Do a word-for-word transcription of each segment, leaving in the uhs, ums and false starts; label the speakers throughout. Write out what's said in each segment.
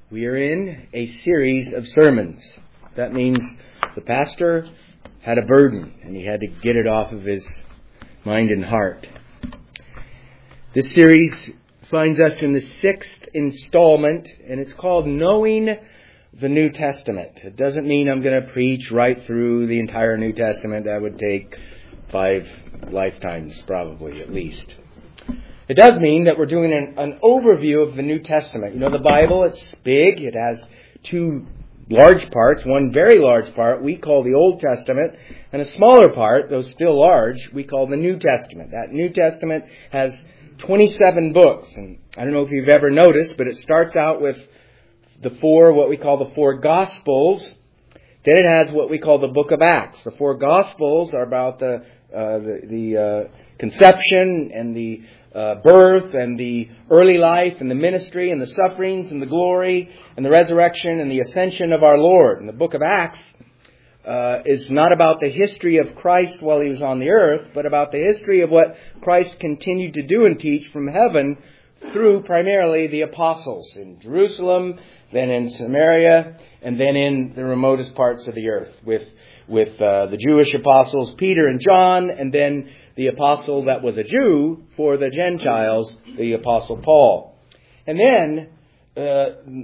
Speaker 1: We are in a series of sermons. That means the pastor had a burden and he had to get it off of his mind and heart. This series finds us in the sixth installment, and it's called Knowing the New Testament. It doesn't mean I'm going to preach right through the entire New Testament. That would take five lifetimes, probably, at least. It does mean that we're doing an, an overview of the New Testament. You know, the Bible, it's big. It has two large parts. One very large part we call the Old Testament, and a smaller part, though still large, we call the New Testament. That New Testament has twenty-seven books. And I don't know if you've ever noticed, but it starts out with the four, what we call the four Gospels. Then it has what we call the Book of Acts. The four Gospels are about the uh, the, the uh, conception and the uh, birth and the early life and the ministry and the sufferings and the glory and the resurrection and the ascension of our Lord. And the Book of Acts uh, is not about the history of Christ while he was on the earth, but about the history of what Christ continued to do and teach from heaven through primarily the apostles in Jerusalem, then in Samaria, and then in the remotest parts of the earth with with uh, the Jewish apostles, Peter and John, and then the apostle that was a Jew for the Gentiles, the apostle Paul. And then uh,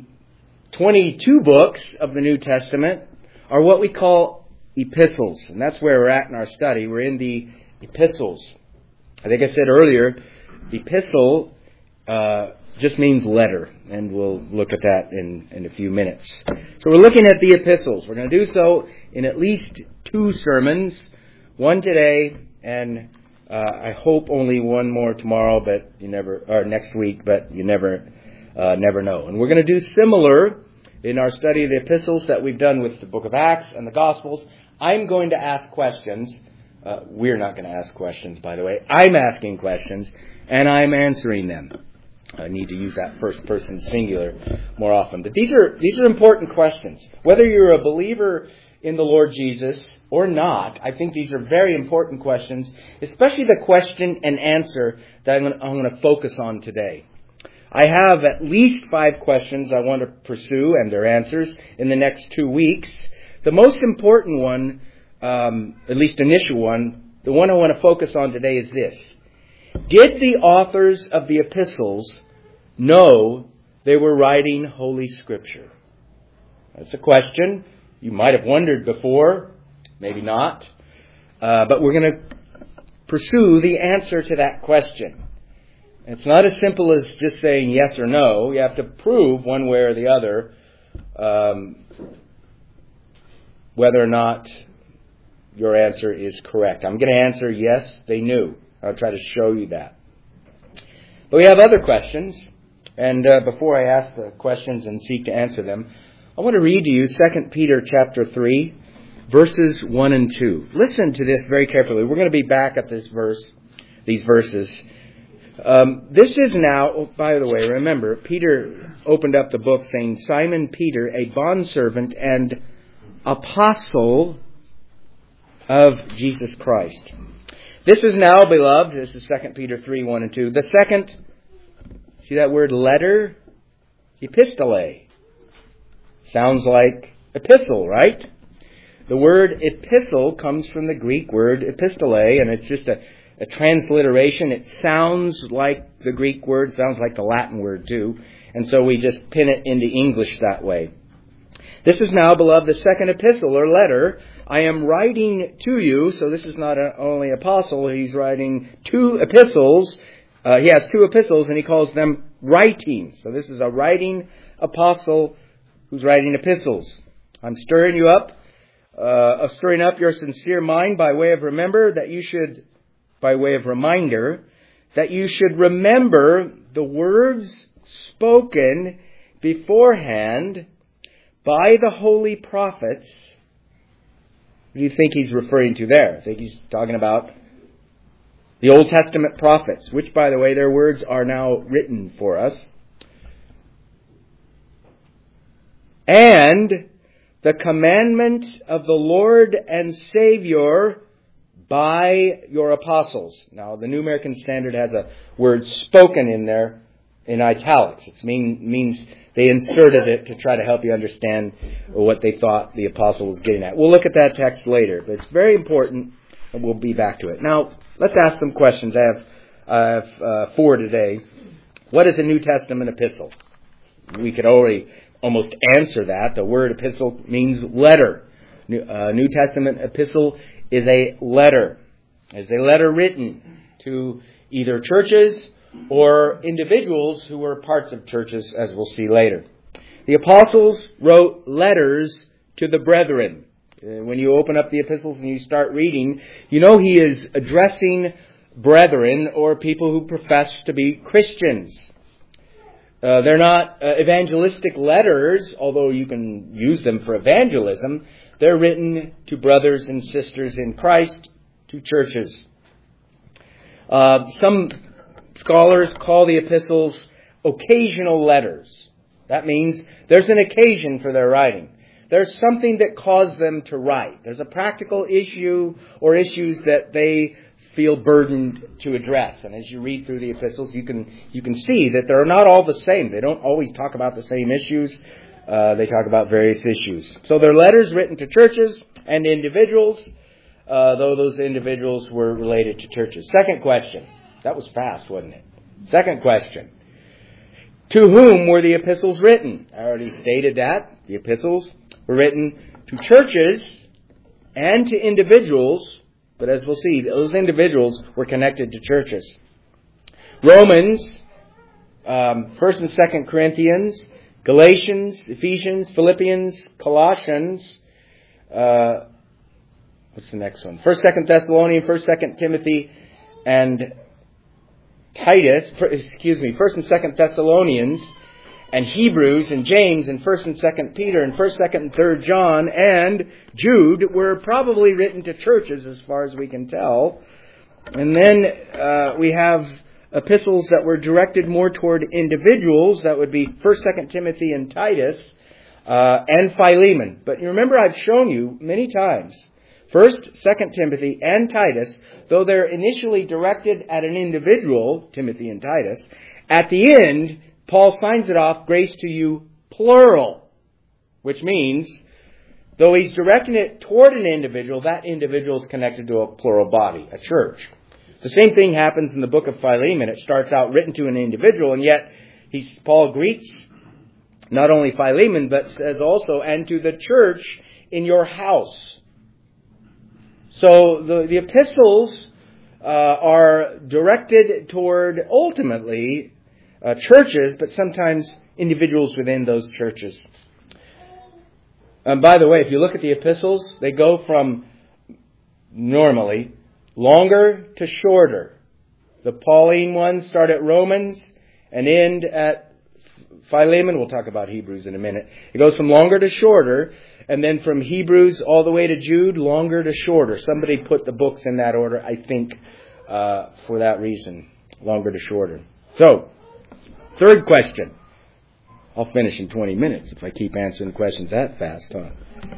Speaker 1: twenty-two books of the New Testament are what we call epistles. And that's where we're at in our study. We're in the epistles. I think I said earlier, epistle uh, just means letter. And we'll look at that in, in a few minutes. So we're looking at the epistles. We're going to do so in at least two sermons. One today, and uh, I hope only one more tomorrow, but you never, or next week, but you never, uh, never know. And we're going to do similar in our study of the epistles that we've done with the Book of Acts and the Gospels. I'm going to ask questions. Uh, we're not going to ask questions, by the way. I'm asking questions, and I'm answering them. I need to use that first person singular more often. But these are these are important questions. Whether you're a believer in the Lord Jesus or not, I think these are very important questions, especially the question and answer that I'm going to, I'm going to focus on today. I have at least five questions I want to pursue and their answers in the next two weeks. The most important one, um, at least initial one, the one I want to focus on today is this. Did the authors of the epistles know they were writing Holy Scripture? That's a question you might have wondered before, maybe not. Uh, but we're going to pursue the answer to that question. It's not as simple as just saying yes or no. You have to prove one way or the other um, whether or not your answer is correct. I'm going to answer yes, they knew. I'll try to show you that. But we have other questions. And uh, before I ask the questions and seek to answer them, I want to read to you Second Peter chapter three, verses one and two. Listen to this very carefully. We're going to be back at this verse, these verses. Um, this is now, oh, by the way, remember, Peter opened up the book saying, Simon Peter, a bondservant and apostle of Jesus Christ. This is now, beloved, this is Second Peter three, one and two. The second, see that word letter? Epistole. Sounds like epistle, right? The word epistle comes from the Greek word epistole, and it's just a, a transliteration. It sounds like the Greek word, sounds like the Latin word too, and so we just pin it into English that way. This is now, beloved, the second epistle or letter I am writing to you. So this is not a, only apostle. He's writing two epistles. Uh, he has two epistles and he calls them writing. So this is a writing apostle who's writing epistles. I'm stirring you up, uh, of stirring up your sincere mind by way of remember that you should, by way of reminder, that you should remember the words spoken beforehand by the holy prophets. What do you think he's referring to there? I think he's talking about the Old Testament prophets, which, by the way, their words are now written for us. And the commandment of the Lord and Savior by your apostles. Now, the New American Standard has a word spoken in there. in italics. It mean, means they inserted it to try to help you understand what they thought the apostle was getting at. We'll look at that text later, but it's very important, and we'll be back to it. Now, let's ask some questions. I have, I have uh, four today. What is a New Testament epistle? We could already almost answer that. The word epistle means letter. New, uh, New Testament epistle is a letter. It's a letter written to either churches or individuals who were parts of churches, as we'll see later. The apostles wrote letters to the brethren. When you open up the epistles and you start reading, you know he is addressing brethren or people who profess to be Christians. Uh, they're not uh, evangelistic letters, although you can use them for evangelism. They're written to brothers and sisters in Christ, to churches. Uh, some scholars call the epistles occasional letters. That means there's an occasion for their writing. There's something that caused them to write. There's a practical issue or issues that they feel burdened to address. And as you read through the epistles, you can you can see that they're not all the same. They don't always talk about the same issues. Uh, they talk about various issues. So they're letters written to churches and individuals, uh, though those individuals were related to churches. Second question. That was fast, wasn't it? Second question. To whom were the epistles written? I already stated that. The epistles were written to churches and to individuals, but as we'll see, those individuals were connected to churches. Romans, um, First and Second Corinthians, Galatians, Ephesians, Philippians, Colossians. Uh, what's the next one? First, Second Thessalonians, First, Second Timothy, and Titus. Excuse me. First and Second Thessalonians, and Hebrews, and James, and First and Second Peter, and First, Second, and Third John, and Jude were probably written to churches, as far as we can tell. And then uh, we have epistles that were directed more toward individuals. That would be First, Second Timothy, and Titus, uh, and Philemon. But you remember, I've shown you many times, First, Second Timothy, and Titus, though they're initially directed at an individual, Timothy and Titus, at the end, Paul signs it off, grace to you, plural, which means, though he's directing it toward an individual, that individual is connected to a plural body, a church. The same thing happens in the book of Philemon. It starts out written to an individual, and yet he's, Paul greets not only Philemon, but says also, and to the church in your house. So the, the epistles uh, are directed toward, ultimately, uh, churches, but sometimes individuals within those churches. And by the way, if you look at the epistles, they go from, normally, longer to shorter. The Pauline ones start at Romans and end at Philemon. We'll talk about Hebrews in a minute. It goes from longer to shorter, and then from Hebrews all the way to Jude, longer to shorter. Somebody put the books in that order, I think, uh, for that reason, longer to shorter. So, third question. I'll finish in twenty minutes if I keep answering questions that fast, huh?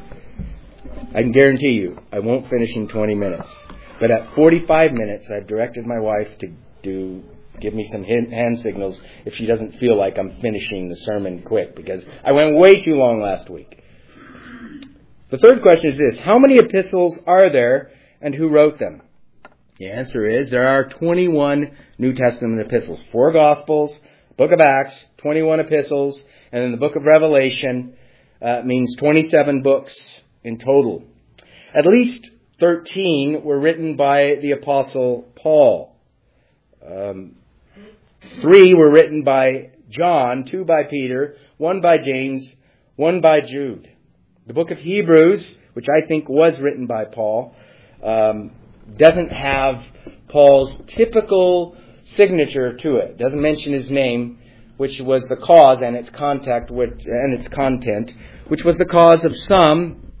Speaker 1: I can guarantee you I won't finish in twenty minutes. But at forty-five minutes, I've directed my wife to do give me some hand signals if she doesn't feel like I'm finishing the sermon quick, because I went way too long last week. The third question is this: how many epistles are there, and who wrote them? The answer is there are twenty-one New Testament epistles. Four Gospels, Book of Acts, twenty-one epistles, and then the Book of Revelation uh, means twenty-seven books in total. At least thirteen were written by the Apostle Paul. Um, three were written by John, two by Peter, one by James, one by Jude. The book of Hebrews, which I think was written by Paul, um, doesn't have Paul's typical signature to it. It doesn't mention his name, which was the cause and its contact with, and its content, which was the cause of some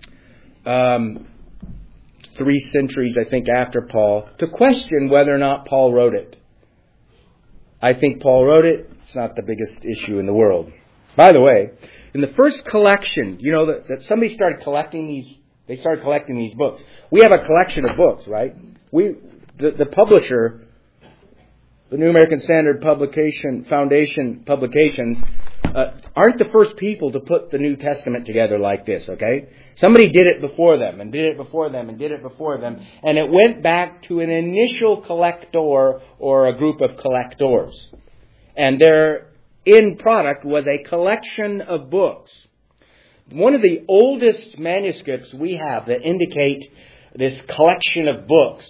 Speaker 1: um, three centuries, I think, after Paul, to question whether or not Paul wrote it. I think Paul wrote it. It's not the biggest issue in the world. By the way, in the first collection, you know, that, that somebody started collecting these, they started collecting these books. We have a collection of books, right? We, the, the publisher the New American Standard Publication Foundation publications, uh, aren't the first people to put the New Testament together like this, okay? Somebody did it before them, and did it before them, and did it before them, and it went back to an initial collector or a group of collectors. And their end product was a collection of books. One of the oldest manuscripts we have that indicate this collection of books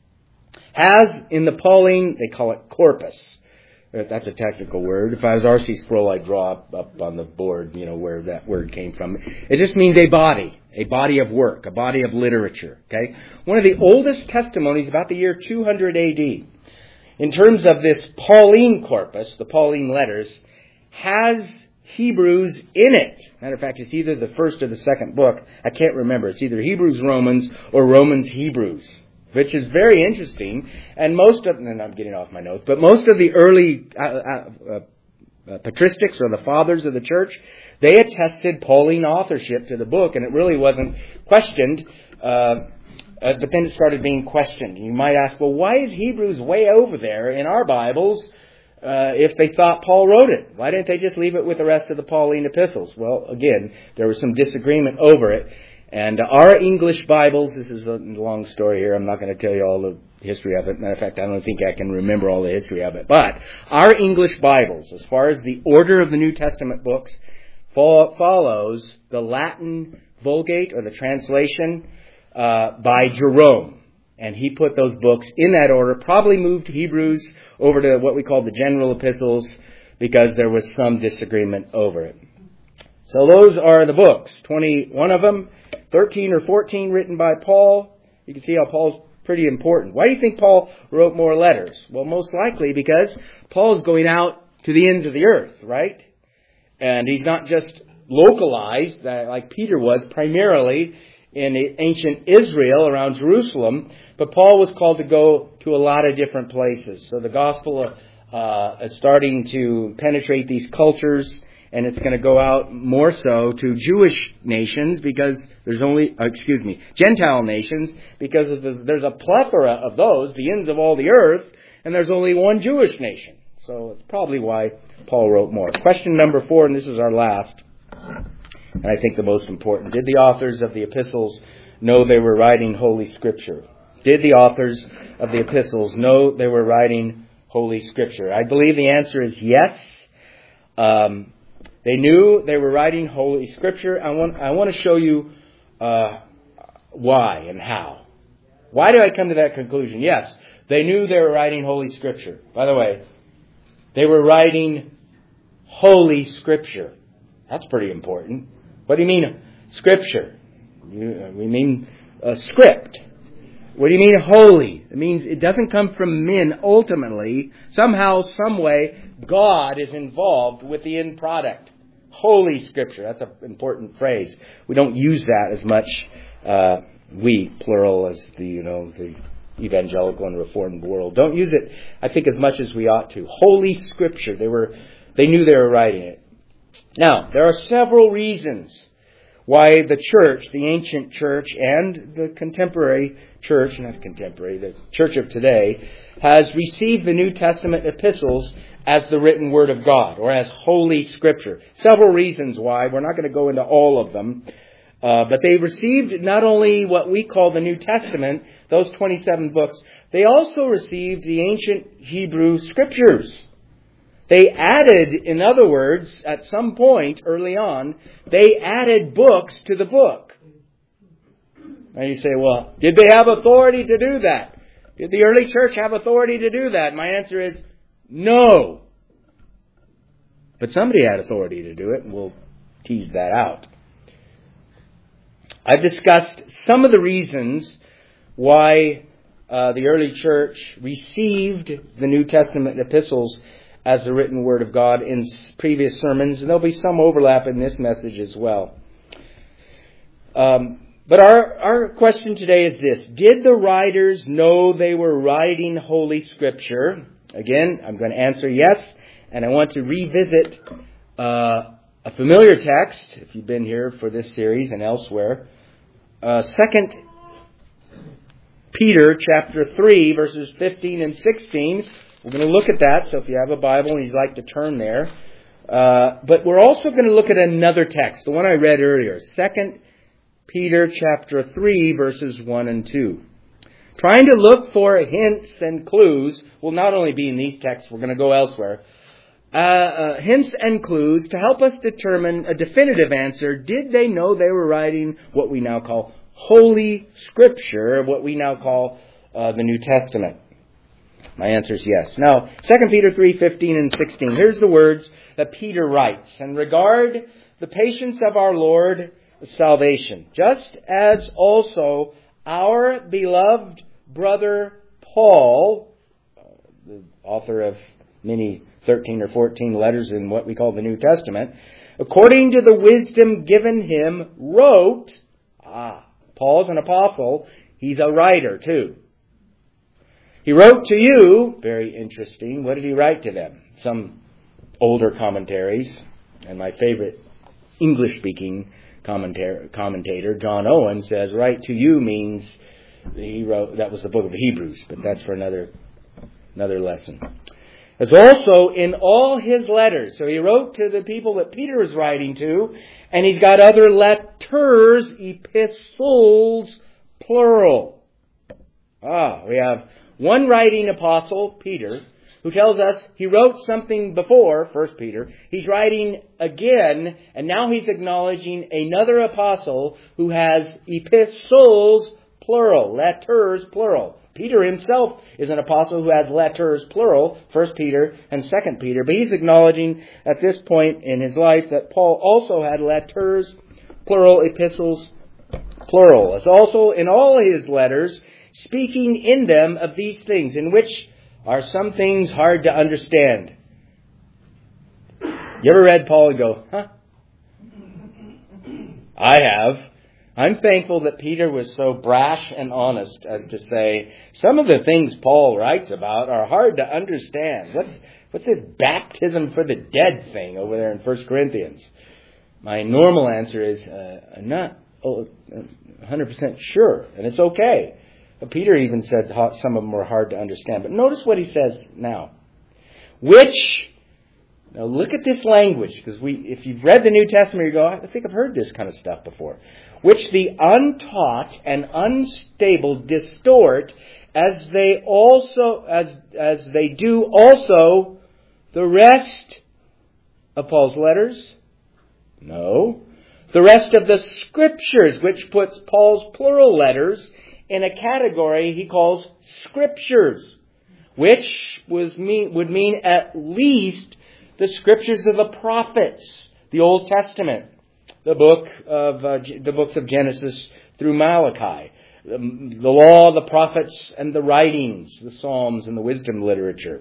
Speaker 1: has in the Pauline, they call it corpus. That's a technical word. If I was R C Sproul, I'd draw up, up on the board, you know, where that word came from. It just means a body, a body of work, a body of literature, okay? One of the oldest testimonies, about the year two hundred A D, in terms of this Pauline corpus, the Pauline letters, has Hebrews in it. Matter of fact, it's either the first or the second book. I can't remember. It's either Hebrews, Romans, or Romans, Hebrews, which is very interesting. And most of, and I'm getting off my notes, but most of the early uh, uh, uh, patristics, or the fathers of the church, they attested Pauline authorship to the book, and it really wasn't questioned. Uh, uh, but then it started being questioned. You might ask, well, why is Hebrews way over there in our Bibles uh, if they thought Paul wrote it? Why didn't they just leave it with the rest of the Pauline epistles? Well, again, there was some disagreement over it. And our English Bibles, this is a long story here. I'm not going to tell you all the history of it. Matter of fact, I don't think I can remember all the history of it. But our English Bibles, as far as the order of the New Testament books, follows the Latin Vulgate, or the translation, uh, by Jerome. And he put those books in that order, probably moved Hebrews over to what we call the general epistles, because there was some disagreement over it. So those are the books, twenty-one of them, thirteen or fourteen written by Paul. You can see how Paul's pretty important. Why do you think Paul wrote more letters? Well, most likely because Paul's going out to the ends of the earth, right? And he's not just localized, like Peter was, primarily in ancient Israel around Jerusalem, but Paul was called to go to a lot of different places. So the gospel uh, is starting to penetrate these cultures, and it's going to go out more so to Jewish nations, because there's only, uh, excuse me, Gentile nations, because there's a plethora of those, the ends of all the earth, and there's only one Jewish nation. So it's probably why Paul wrote more. Question number four, and this is our last, and I think the most important. Did the authors of the epistles know they were writing Holy Scripture? Did the authors of the epistles know they were writing Holy Scripture? I believe the answer is yes. Um, They knew they were writing Holy Scripture. I want, I want to show you uh, why and how. Why did I come to that conclusion? Yes, they knew they were writing Holy Scripture. By the way, they were writing Holy Scripture. That's pretty important. What do you mean, Scripture? You, we mean a script. What do you mean holy? It means it doesn't come from men ultimately. Somehow, some way, God is involved with the end product. Holy Scripture. That's an important phrase. We don't use that as much, uh, we, plural, as the, you know, the evangelical and reformed world. Don't use it, I think, as much as we ought to. Holy Scripture. They were, they knew they were writing it. Now, there are several reasons why the church, the ancient church, and the contemporary church, not contemporary, the church of today, has received the New Testament epistles as the written Word of God, or as Holy Scripture. Several reasons why. We're not going to go into all of them. Uh, but they received not only what we call the New Testament, those twenty-seven books, they also received the ancient Hebrew Scriptures. They added, in other words, at some point early on, they added books to the book. And you say, well, did they have authority to do that? Did the early church have authority to do that? My answer is no. But somebody had authority to do it, and we'll tease that out. I've discussed some of the reasons why uh, the early church received the New Testament epistles as the written Word of God in previous sermons, and there'll be some overlap in this message as well. Um, but our, our question today is this. Did the writers know they were writing Holy Scripture? Again, I'm going to answer yes, and I want to revisit uh, a familiar text, if you've been here for this series and elsewhere. Uh, Second Peter chapter three, verses fifteen and sixteen. We're going to look at that, so if you have a Bible and you'd like to turn there. Uh, but we're also going to look at another text, the one I read earlier, Second Peter chapter three, verses one and two. Trying to look for hints and clues will not only be in these texts, we're going to go elsewhere. Uh, uh, hints and clues to help us determine a definitive answer. Did they know they were writing what we now call Holy Scripture, what we now call uh, the New Testament? My answer is yes. Now, Second Peter three, fifteen and sixteen. Here's the words that Peter writes. And regard the patience of our Lord, salvation, just as also our beloved brother Paul, the author of many thirteen or fourteen letters in what we call the New Testament, according to the wisdom given him, wrote, ah, Paul's an apostle, he's a writer too. He wrote to you, very interesting, what did he write to them? Some older commentaries, and my favorite English-speaking commentator, commentator, John Owen, says, write to you means, he wrote, that was the book of Hebrews, but that's for another, another lesson. As also in all his letters. So he wrote to the people that Peter is writing to, and he's got other letters, epistles, plural. Ah, we have one writing apostle, Peter, who tells us he wrote something before, First Peter. He's writing again, and now he's acknowledging another apostle who has epistles, plural, letters, plural. Peter himself is an apostle who has letters, plural, First Peter and Second Peter. But he's acknowledging at this point in his life that Paul also had letters, plural, epistles, plural. It's also in all his letters, speaking in them of these things, in which are some things hard to understand. You ever read Paul and go, huh? I have. I'm thankful that Peter was so brash and honest as to say, some of the things Paul writes about are hard to understand. What's, what's this baptism for the dead thing over there in First Corinthians? My normal answer is, uh, I'm not one hundred percent sure, and it's okay. But Peter even said some of them were hard to understand. But notice what he says now. Which, now look at this language, because we, if you've read the New Testament, you go, I think I've heard this kind of stuff before. Which the untaught and unstable distort, as they also, as as they do also the rest of Paul's letters. No, the rest of the Scriptures, which puts Paul's plural letters in a category he calls Scriptures, which was mean, would mean at least the Scriptures of the prophets, the Old Testament, the book of uh, the books of Genesis through Malachi, the, the law, the prophets, and the writings, the Psalms and the wisdom literature.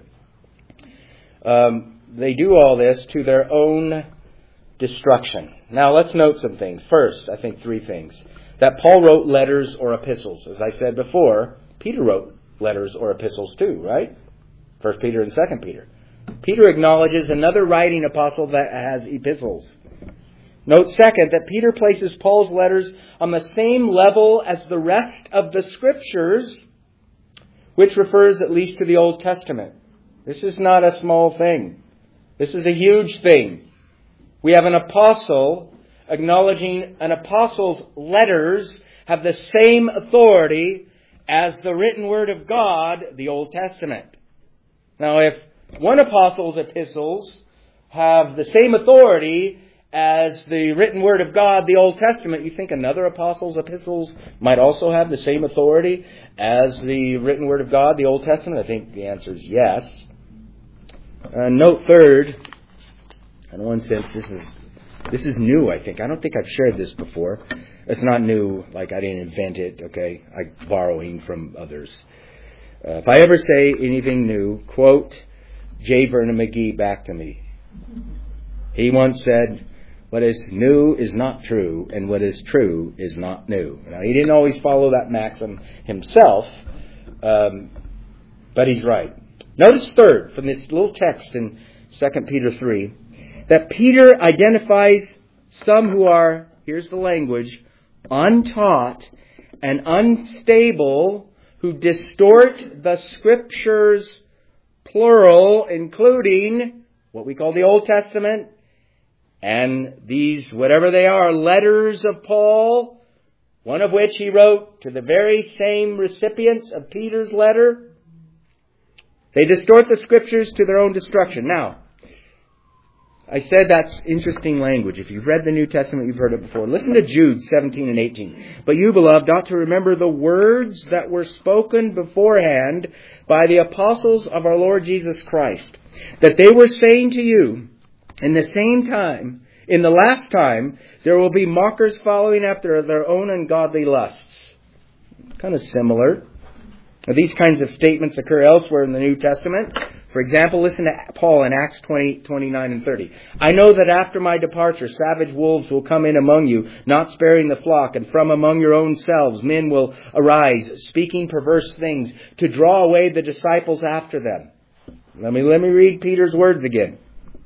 Speaker 1: Um, they do all this to their own destruction. Now let's note some things. First, I think three things. That Paul wrote letters or epistles. As I said before, Peter wrote letters or epistles too, right? First Peter and Second Peter. Peter acknowledges another writing apostle that has epistles. Note second, that Peter places Paul's letters on the same level as the rest of the Scriptures, which refers at least to the Old Testament. This is not a small thing. This is a huge thing. We have an apostle acknowledging an apostle's letters have the same authority as the written word of God, the Old Testament. Now, if one apostle's epistles have the same authority as the written word of God, the Old Testament, you think another apostle's epistles might also have the same authority as the written word of God, the Old Testament? I think the answer is yes. Uh, note third, in one sense, this is This is new, I think. I don't think I've shared this before. It's not new, like I didn't invent it, okay? I'm borrowing from others. Uh, if I ever say anything new, quote J. Vernon McGee back to me. He once said, what is new is not true, and what is true is not new. Now, he didn't always follow that maxim himself, um, but he's right. Notice third, from this little text in Second Peter three, that Peter identifies some who are, here's the language, untaught and unstable, who distort the Scriptures plural, including what we call the Old Testament, and these, whatever they are, letters of Paul, one of which he wrote to the very same recipients of Peter's letter. They distort the Scriptures to their own destruction. Now, I said that's interesting language. If you've read the New Testament, you've heard it before. Listen to Jude seventeen and eighteen. But you, beloved, ought to remember the words that were spoken beforehand by the apostles of our Lord Jesus Christ, that they were saying to you, in the same time, in the last time, there will be mockers following after their own ungodly lusts. Kind of similar. Now, these kinds of statements occur elsewhere in the New Testament. For example, listen to Paul in Acts twenty, twenty-nine and thirty. I know that after my departure, savage wolves will come in among you, not sparing the flock, and from among your own selves men will arise, speaking perverse things, to draw away the disciples after them. Let me, let me read Peter's words again.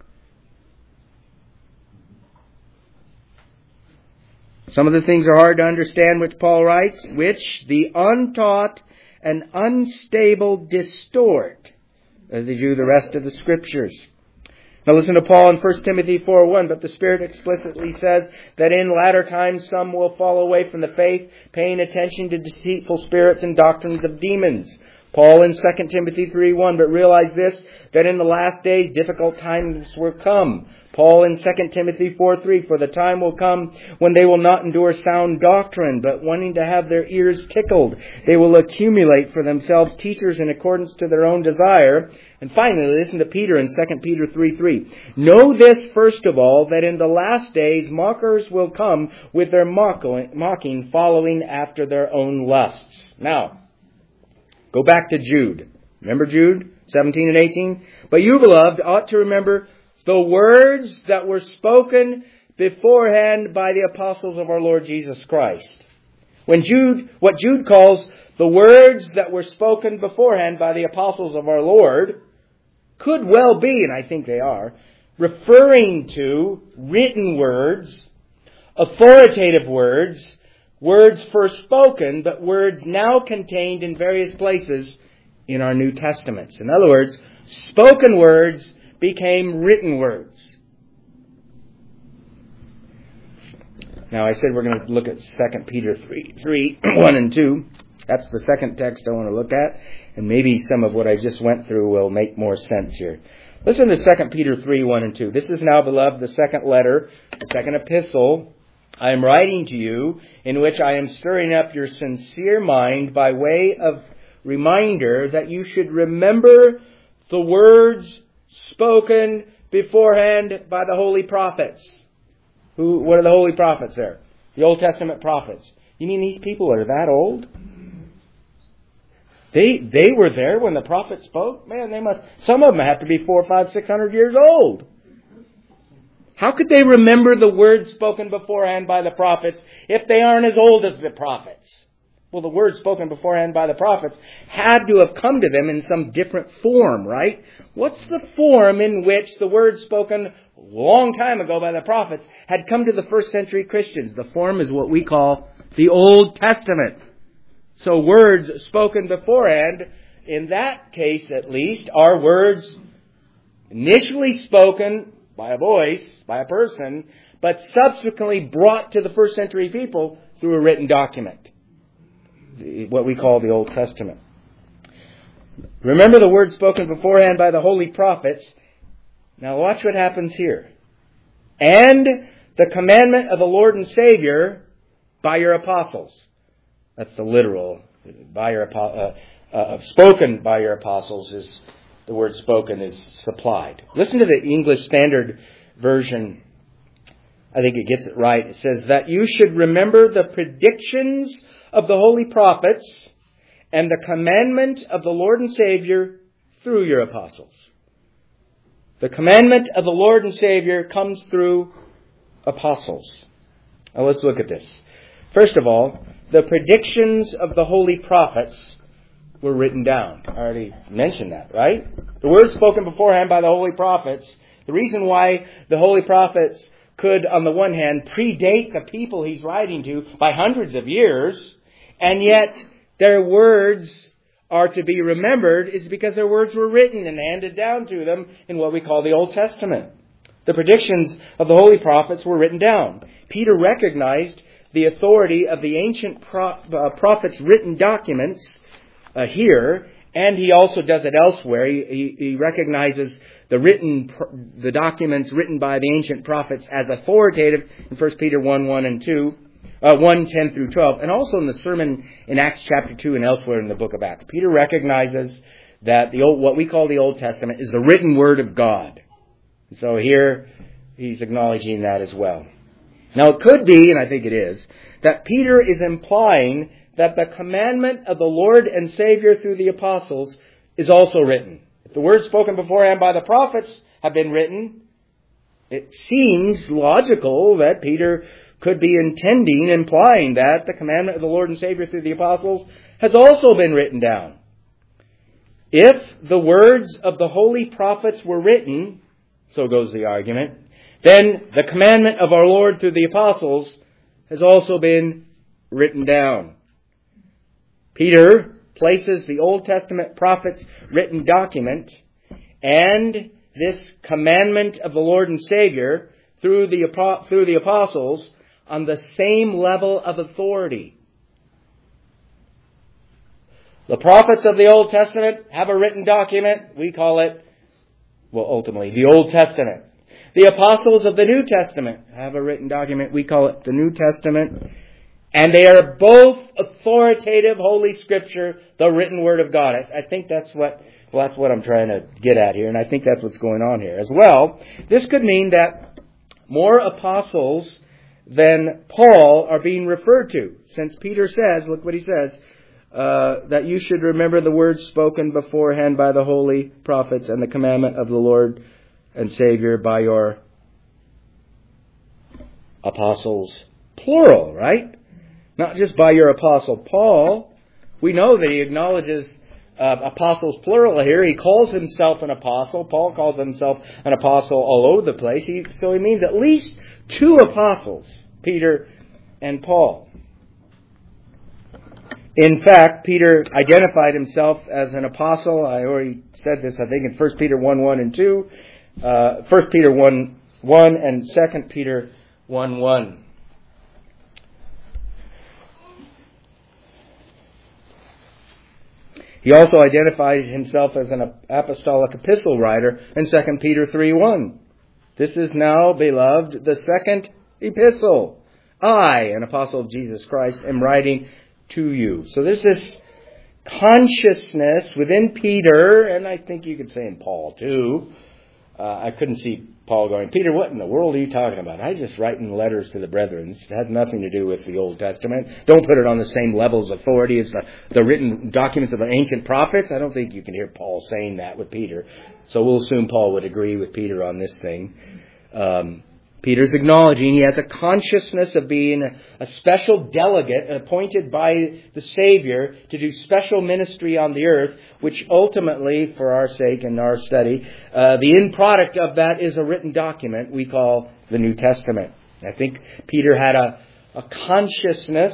Speaker 1: Some of the things are hard to understand which Paul writes, which the untaught and unstable distort, as they do the rest of the Scriptures. Now listen to Paul in First Timothy four one. But the Spirit explicitly says that in latter times some will fall away from the faith, paying attention to deceitful spirits and doctrines of demons. Paul in Second Timothy three one. But realize this, that in the last days difficult times will come. Paul in Second Timothy four three. For the time will come when they will not endure sound doctrine, but wanting to have their ears tickled, they will accumulate for themselves teachers in accordance to their own desire. And finally, listen to Peter in Second Peter three three. Know this first of all, that in the last days mockers will come with their mocking, following after their own lusts. Now, go back to Jude. Remember Jude seventeen and eighteen? But you, beloved, ought to remember the words that were spoken beforehand by the apostles of our Lord Jesus Christ. When Jude, what Jude calls the words that were spoken beforehand by the apostles of our Lord, could well be, and I think they are, referring to written words, authoritative words, words first spoken, but words now contained in various places in our New Testaments. In other words, spoken words became written words. Now, I said we're going to look at Second Peter three, three, one and two. That's the second text I want to look at. And maybe some of what I just went through will make more sense here. Listen to Second Peter three, one and two. This is now, beloved, the second letter, the second epistle I am writing to you, in which I am stirring up your sincere mind by way of reminder that you should remember the words spoken beforehand by the holy prophets. Who? What are the holy prophets there? The Old Testament prophets. You mean these people are that old? They they were there when the prophet spoke? Man, they must. Some of them have to be four, five, six hundred years old. How could they remember the words spoken beforehand by the prophets if they aren't as old as the prophets? Well, the words spoken beforehand by the prophets had to have come to them in some different form, right? What's the form in which the words spoken a long time ago by the prophets had come to the first century Christians? The form is what we call the Old Testament. So words spoken beforehand, in that case at least, are words initially spoken by a voice, by a person, but subsequently brought to the first century people through a written document. What we call the Old Testament. Remember the words spoken beforehand by the holy prophets. Now watch what happens here. And the commandment of the Lord and Savior by your apostles. That's the literal. By your uh, uh, spoken by your apostles is the word spoken is supplied. Listen to the English Standard Version. I think it gets it right. It says that you should remember the predictions of the holy prophets and the commandment of the Lord and Savior through your apostles. The commandment of the Lord and Savior comes through apostles. Now let's look at this. First of all, the predictions of the holy prophets were written down. I already mentioned that, right? The words spoken beforehand by the holy prophets. The reason why the holy prophets could, on the one hand, predate the people he's writing to by hundreds of years, and yet their words are to be remembered is because their words were written and handed down to them in what we call the Old Testament. The predictions of the holy prophets were written down. Peter recognized the authority of the ancient pro- uh, prophets' written documents uh, here, and he also does it elsewhere. He, he, he recognizes the written, the documents written by the ancient prophets as authoritative in First Peter one, one and two, uh, one, ten through twelve, and also in the sermon in Acts chapter two and elsewhere in the book of Acts. Peter recognizes that the old, what we call the Old Testament is the written word of God. And so here he's acknowledging that as well. Now it could be, and I think it is, that Peter is implying that the commandment of the Lord and Savior through the apostles is also written. If the words spoken beforehand by the prophets have been written, it seems logical that Peter could be intending, implying that the commandment of the Lord and Savior through the apostles has also been written down. If the words of the holy prophets were written, so goes the argument, then the commandment of our Lord through the apostles has also been written down. Peter places the Old Testament prophets' written document and this commandment of the Lord and Savior through the, through the apostles on the same level of authority. The prophets of the Old Testament have a written document. We call it, well, ultimately, the Old Testament. The apostles of the New Testament have a written document. We call it the New Testament. And they are both authoritative Holy Scripture, the written Word of God. I, I think that's what, well, that's what I'm trying to get at here. And I think that's what's going on here as well. This could mean that more apostles than Paul are being referred to. Since Peter says, look what he says, uh, that you should remember the words spoken beforehand by the holy prophets and the commandment of the Lord and Savior by your apostles, plural, right? Not just by your apostle Paul. We know that he acknowledges uh, apostles plural here. He calls himself an apostle. Paul calls himself an apostle all over the place. He, so he means at least two apostles, Peter and Paul. In fact, Peter identified himself as an apostle. I already said this, I think, in First Peter one, one and two. Uh, First Peter one, one and Second Peter one, one. He also identifies himself as an apostolic epistle writer in Second Peter three, one. This is now, beloved, the second epistle. I, an apostle of Jesus Christ, am writing to you. So there's this consciousness within Peter, and I think you could say in Paul too. Uh, I couldn't see Paul going, Peter, what in the world are you talking about? I just writing letters to the brethren. It has nothing to do with the Old Testament. Don't put it on the same level of authority as the, the written documents of the ancient prophets. I don't think you can hear Paul saying that with Peter. So we'll assume Paul would agree with Peter on this thing. Um, Peter's acknowledging he has a consciousness of being a, a special delegate appointed by the Savior to do special ministry on the earth, which ultimately, for our sake and our study, uh, the end product of that is a written document we call the New Testament. I think Peter had a, a consciousness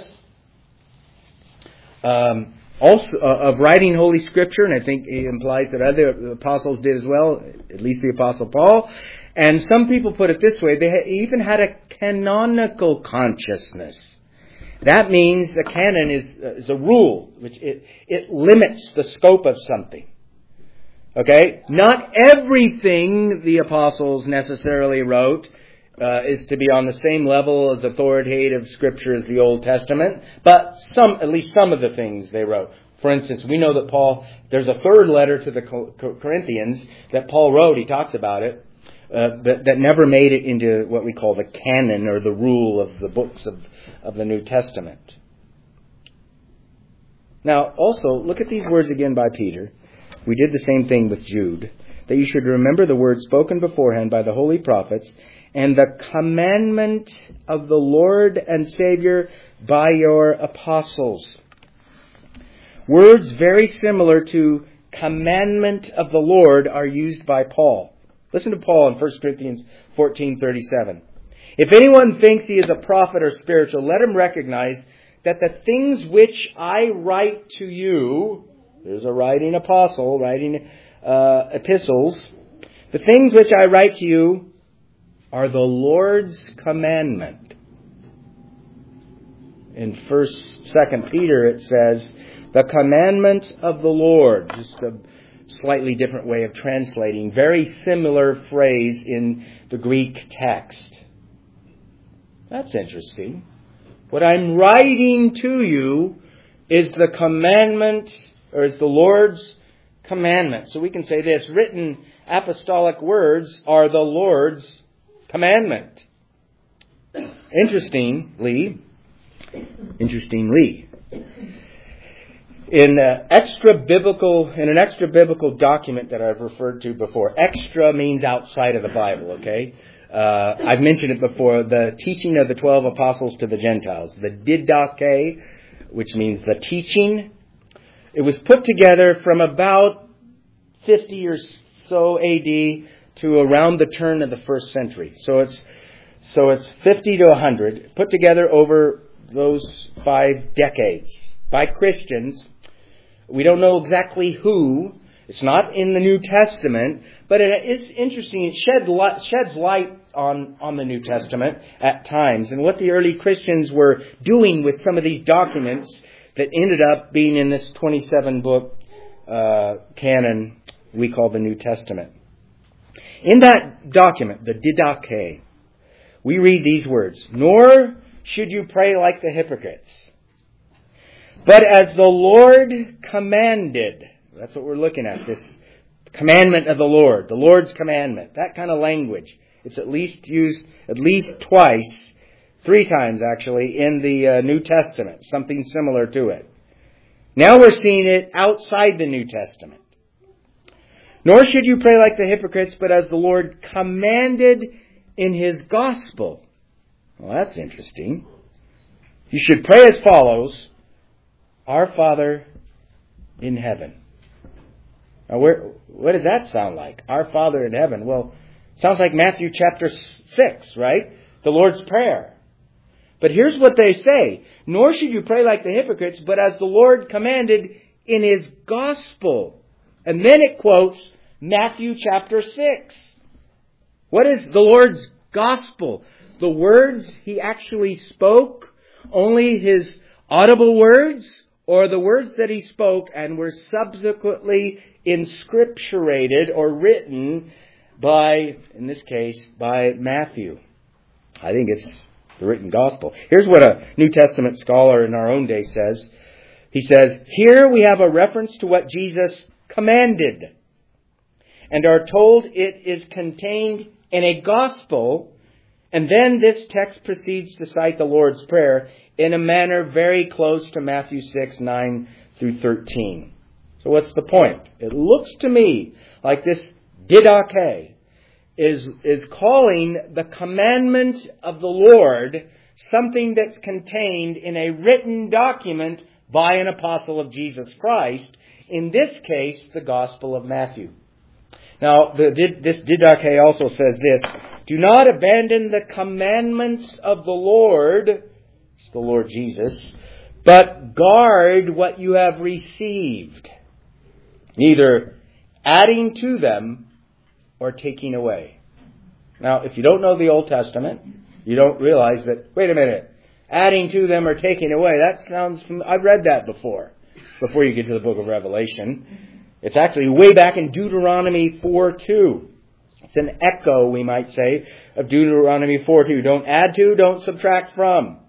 Speaker 1: um, also uh, of writing Holy Scripture, and I think he implies that other apostles did as well, at least the Apostle Paul. And some people put it this way, they even had a canonical consciousness. That means a canon is, is a rule, which it, it limits the scope of something. Okay? Not everything the apostles necessarily wrote uh, is to be on the same level as authoritative Scripture as the Old Testament, but some, at least some of the things they wrote. For instance, we know that Paul, there's a third letter to the Corinthians that Paul wrote, he talks about it, Uh, that, that never made it into what we call the canon or the rule of the books of, of the New Testament. Now, also, look at these words again by Peter. We did the same thing with Jude. That you should remember the words spoken beforehand by the holy prophets and the commandment of the Lord and Savior by your apostles. Words very similar to commandment of the Lord are used by Paul. Listen to Paul in First Corinthians fourteen thirty-seven. If anyone thinks he is a prophet or spiritual, let him recognize that the things which I write to you, There's a writing apostle, writing uh, epistles. The things which I write to you are the Lord's commandment. In First, Second Peter, it says, the commandment of the Lord. Just a slightly different way of translating. Very similar phrase in the Greek text. That's interesting. What I'm writing to you is the commandment, or is the Lord's commandment. So we can say this, written apostolic words are the Lord's commandment. Interestingly, interestingly, in uh, extra biblical, in an extra biblical document that I've referred to before, extra means outside of the Bible, okay? Uh, I've mentioned it before, the teaching of the twelve apostles to the Gentiles, the Didache, which means the teaching. It was put together from about fifty or so A D to around the turn of the first century. So it's so it's fifty to one hundred, put together over those five decades by Christians. We don't know exactly who. It's not in the New Testament, but it is interesting. It shed light, sheds light on, on the New Testament at times and what the early Christians were doing with some of these documents that ended up being in this twenty-seven book uh, canon we call the New Testament. In that document, the Didache, we read these words, nor should you pray like the hypocrites, but as the Lord commanded. That's what we're looking at, this commandment of the Lord, the Lord's commandment, that kind of language. It's at least used at least twice, three times actually, in the uh, New Testament, something similar to it. Now we're seeing it outside the New Testament. Nor should you pray like the hypocrites, but as the Lord commanded in His gospel. Well, that's interesting. You should pray as follows, Our Father in heaven. Now, where, what does that sound like? Our Father in heaven. Well, it sounds like Matthew chapter six, right? The Lord's Prayer. But here's what they say. Nor should you pray like the hypocrites, but as the Lord commanded in His gospel. And then it quotes Matthew chapter six. What is the Lord's gospel? The words He actually spoke? Only His audible words? Or the words that He spoke and were subsequently inscripturated or written by, in this case, by Matthew. I think it's the written gospel. Here's what a New Testament scholar in our own day says. He says, here we have a reference to what Jesus commanded and are told it is contained in a gospel, and then this text proceeds to cite the Lord's Prayer in a manner very close to Matthew six, nine through thirteen. So what's the point? It looks to me like this Didache is, is calling the commandment of the Lord something that's contained in a written document by an apostle of Jesus Christ, in this case, the Gospel of Matthew. Now, the, this Didache also says this, do not abandon the commandments of the Lord, it's the Lord Jesus, but guard what you have received, neither adding to them or taking away. Now, if you don't know the Old Testament, you don't realize that, wait a minute, adding to them or taking away, that sounds, I've read that before, before you get to the book of Revelation. It's actually way back in Deuteronomy four two. It's an echo, we might say, of Deuteronomy four two. Don't add to, don't subtract from.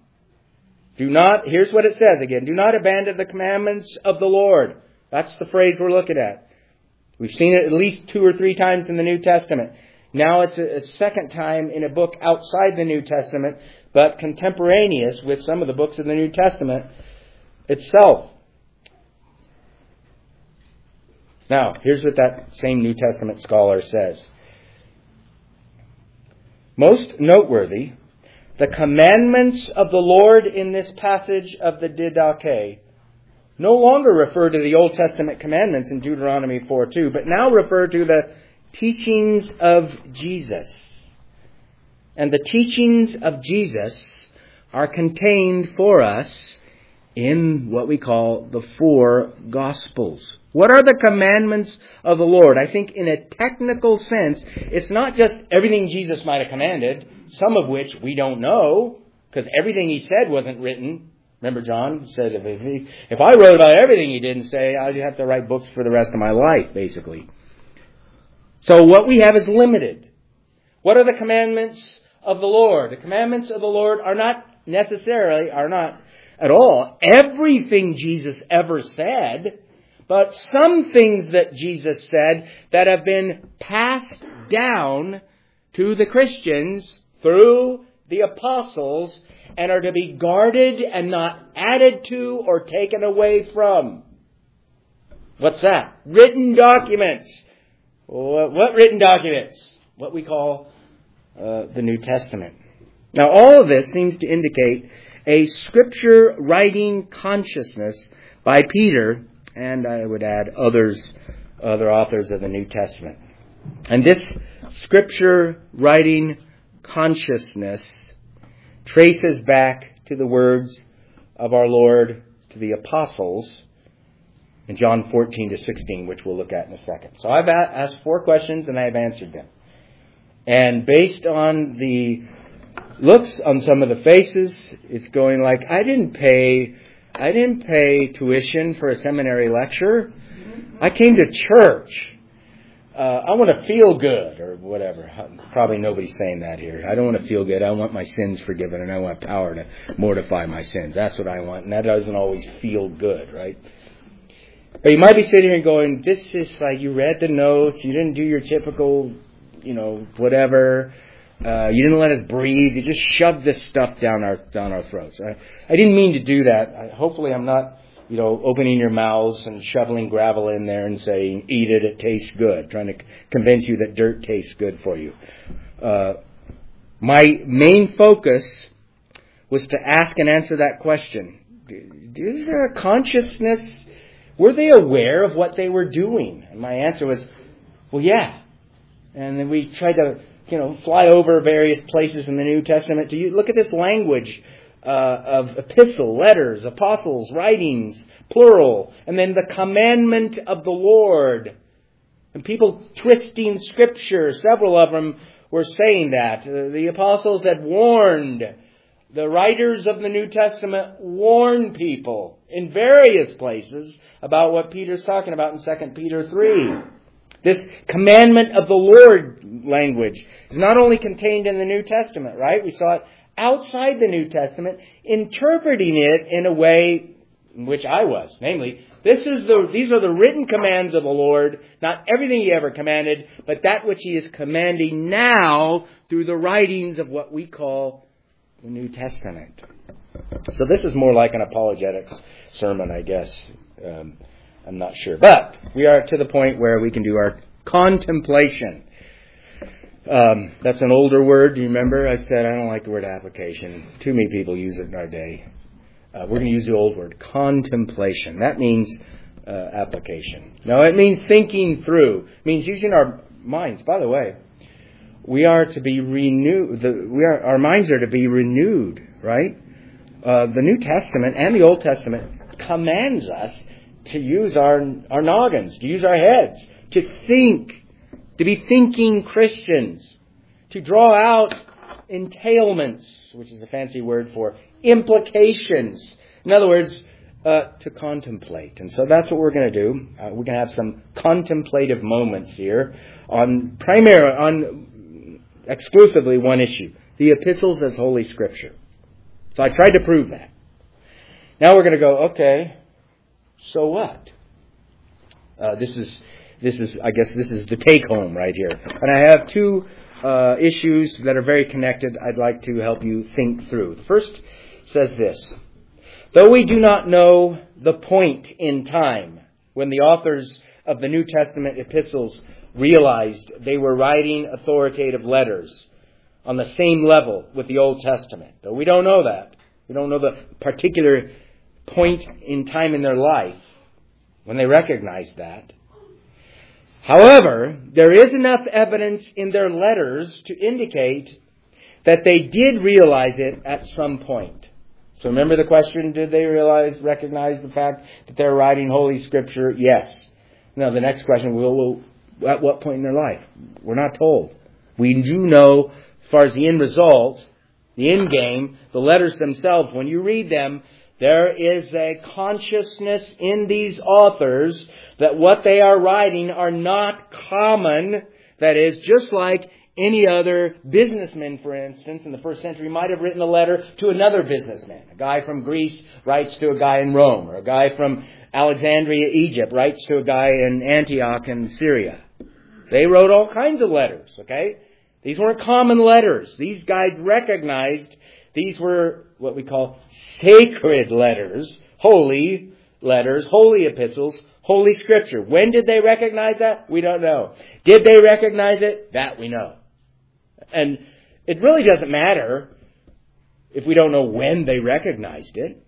Speaker 1: Do not, here's what it says again, do not abandon the commandments of the Lord. That's the phrase we're looking at. We've seen it at least two or three times in the New Testament. Now it's a, a second time in a book outside the New Testament, but contemporaneous with some of the books of the New Testament itself. Now, here's what that same New Testament scholar says. Most noteworthy, the commandments of the Lord in this passage of the Didache no longer refer to the Old Testament commandments in Deuteronomy four two, but now refer to the teachings of Jesus. And the teachings of Jesus are contained for us in what we call the four Gospels. What are the commandments of the Lord? I think in a technical sense, it's not just everything Jesus might have commanded, some of which we don't know, because everything he said wasn't written. Remember John said, if, he, if I wrote about everything he didn't say, I'd have to write books for the rest of my life, basically. So what we have is limited. What are the commandments of the Lord? The commandments of the Lord are not necessarily, are not at all everything Jesus ever said, but some things that Jesus said that have been passed down to the Christians through the apostles and are to be guarded and not added to or taken away from. What's that? Written documents. What written documents? What we call uh, the New Testament. Now, all of this seems to indicate a Scripture writing consciousness by Peter, and I would add others, other authors of the New Testament. And this Scripture writing consciousness traces back to the words of our Lord to the apostles in John fourteen to sixteen, which we'll look at in a second. So I've asked four questions and I've answered them. And based on the looks on some of the faces, it's going like, I didn't pay, I didn't pay tuition for a seminary lecture. I came to church. Uh, I want to feel good or whatever. Probably nobody's saying that here. I don't want to feel good. I want my sins forgiven and I want power to mortify my sins. That's what I want. And that doesn't always feel good, right? But you might be sitting here going, this is like you read the notes. You didn't do your typical, you know, whatever. Uh, you didn't let us breathe. You just shoved this stuff down our down our throats. I, I didn't mean to do that. I, hopefully I'm not, you know, opening your mouths and shoveling gravel in there and saying, eat it, it tastes good. Trying to convince you that dirt tastes good for you. Uh, my main focus was to ask and answer that question. Is there a consciousness? Were they aware of what they were doing? And my answer was, well, yeah. And then we tried to, you know, fly over various places in the New Testament to you. Look at this language uh, of epistle, letters, apostles, writings, plural, and then the commandment of the Lord. And people twisting Scripture, several of them were saying that. Uh, the apostles had warned. The writers of the New Testament warn people in various places about what Peter's talking about in Second Peter three. This commandment of the Lord language is not only contained in the New Testament, right? We saw it outside the New Testament, interpreting it in a way in which I was. Namely, this is the these are the written commands of the Lord, not everything He ever commanded, but that which He is commanding now through the writings of what we call the New Testament. So this is more like an apologetics sermon, I guess. Um, I'm not sure. But we are to the point where we can do our contemplation. Um, that's an older word. Do you remember? I said I don't like the word application. Too many people use it in our day. Uh, we're going to use the old word, contemplation. That means uh, application. Now, it means thinking through. It means using our minds. By the way, we are to be renewed. The, we are our minds are to be renewed, right? Uh, the New Testament and the Old Testament commands us to use our our noggins, to use our heads, to think, to be thinking Christians, to draw out entailments, which is a fancy word for implications. In other words, uh, to contemplate. And so that's what we're going to do. Uh, we're going to have some contemplative moments here on primary, on exclusively one issue: the epistles as Holy Scripture. So I tried to prove that. Now we're going to go, okay, so what? Uh, this is, this is, I guess this is the take home right here. And I have two uh, issues that are very connected I'd like to help you think through. The first says this: though we do not know the point in time when the authors of the New Testament epistles realized they were writing authoritative letters on the same level with the Old Testament. Though we don't know that. We don't know the particular point in time in their life when they recognized that. However, there is enough evidence in their letters to indicate that they did realize it at some point. So remember the question, did they realize, recognize the fact that they're writing Holy Scripture? Yes. Now the next question, well, well, at what point in their life? We're not told. We do know, as far as the end result, the end game, the letters themselves, when you read them, there is a consciousness in these authors that what they are writing are not common. That is, just like any other businessman, for instance, in the first century might have written a letter to another businessman. A guy from Greece writes to a guy in Rome, or a guy from Alexandria, Egypt, writes to a guy in Antioch in Syria. They wrote all kinds of letters, okay? These weren't common letters. These guys recognized these were what we call sacred letters, holy letters, holy epistles, Holy Scripture. When did they recognize that? We don't know. Did they recognize it? That we know. And it really doesn't matter if we don't know when they recognized it.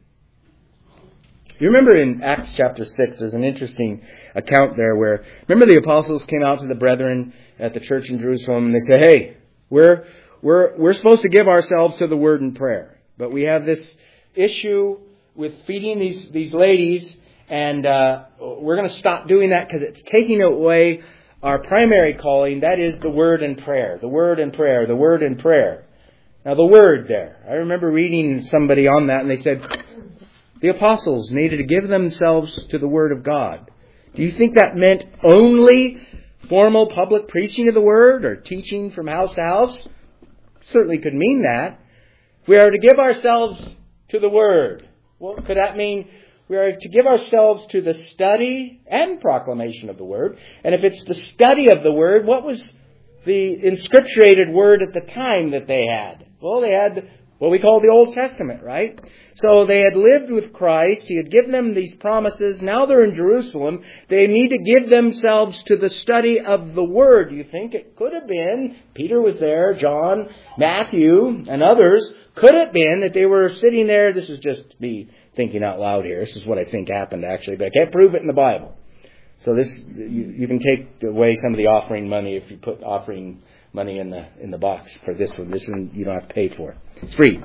Speaker 1: You remember in Acts chapter six, there's an interesting account there where, remember the apostles came out to the brethren at the church in Jerusalem and they said, hey, we're, we're, we're supposed to give ourselves to the word and prayer. But we have this issue with feeding these, these ladies, and uh, we're going to stop doing that because it's taking away our primary calling, that is the word and prayer. The word and prayer, the word and prayer. Now the word there, I remember reading somebody on that and they said, the apostles needed to give themselves to the Word of God. Do you think that meant only formal public preaching of the Word or teaching from house to house? Certainly could mean that. We are to give ourselves to the Word. Well, could that mean we are to give ourselves to the study and proclamation of the Word? And if it's the study of the Word, what was the inscripturated Word at the time that they had? Well, they had what we call the Old Testament, right? So they had lived with Christ. He had given them these promises. Now they're in Jerusalem. They need to give themselves to the study of the Word. You think it could have been, Peter was there, John, Matthew, and others. Could have been that they were sitting there. This is just me thinking out loud here. This is what I think happened actually, but I can't prove it in the Bible. So this, you, you can take away some of the offering money if you put offering money in the in the box for this one. This one you don't have to pay for. It's free.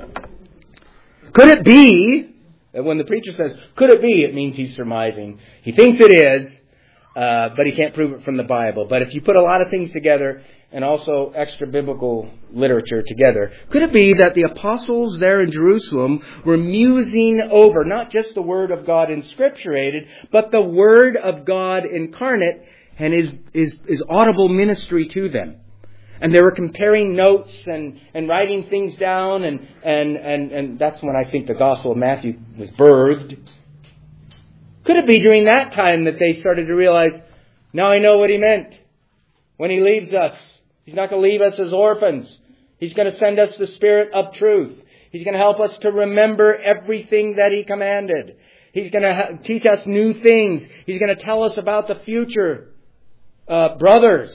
Speaker 1: Could it be that when the preacher says, could it be, it means he's surmising. He thinks it is, uh, but he can't prove it from the Bible. But if you put a lot of things together and also extra biblical literature together, could it be that the apostles there in Jerusalem were musing over not just the Word of God inscripturated, but the Word of God incarnate and his, his, his audible ministry to them? And they were comparing notes and, and writing things down, and, and, and, and that's when I think the Gospel of Matthew was birthed. Could it be during that time that they started to realize, now I know what he meant when he leaves us. He's not going to leave us as orphans. He's going to send us the Spirit of truth. He's going to help us to remember everything that he commanded. He's going to ha- teach us new things. He's going to tell us about the future. Uh, brothers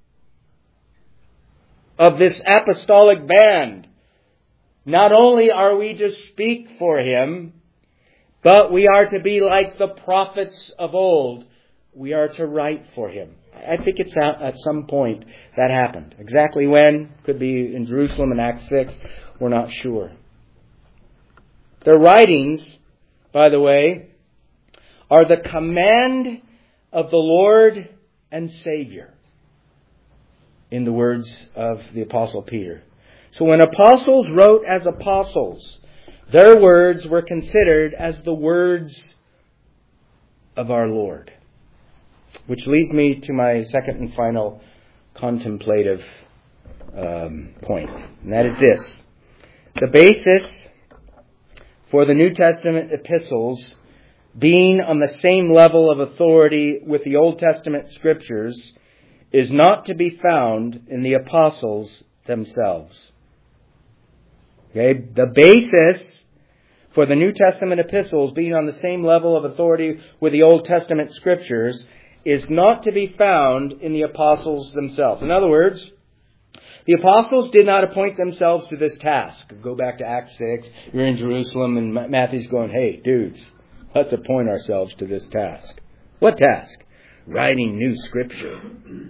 Speaker 1: of this apostolic band. Not only are we to speak for him, but we are to be like the prophets of old. We are to write for him. I think it's at, at some point that happened. Exactly when? Could be in Jerusalem in Acts six. We're not sure. Their writings, by the way, are the command of the Lord and Savior, in the words of the Apostle Peter. So when apostles wrote as apostles, their words were considered as the words of our Lord. Which leads me to my second and final contemplative um, point. And that is this. The basis for the New Testament epistles being on the same level of authority with the Old Testament scriptures is not to be found in the apostles themselves. Okay? The basis for the New Testament epistles being on the same level of authority with the Old Testament scriptures is not to be found in the apostles themselves. In other words, the apostles did not appoint themselves to this task. Go back to Acts six, you're in Jerusalem, and Matthew's going, hey, dudes, let's appoint ourselves to this task. What task? Writing new scripture.